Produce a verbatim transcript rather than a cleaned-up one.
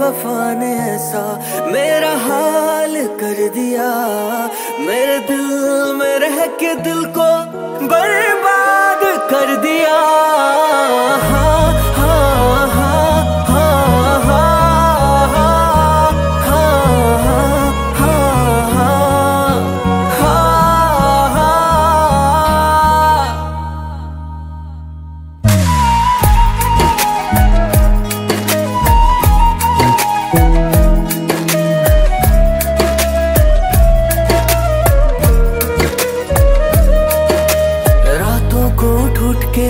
बेवफा ने ऐसा मेरा हाल कर दिया, मेरे दिल में रह के दिल को बर्बाद कर दिया।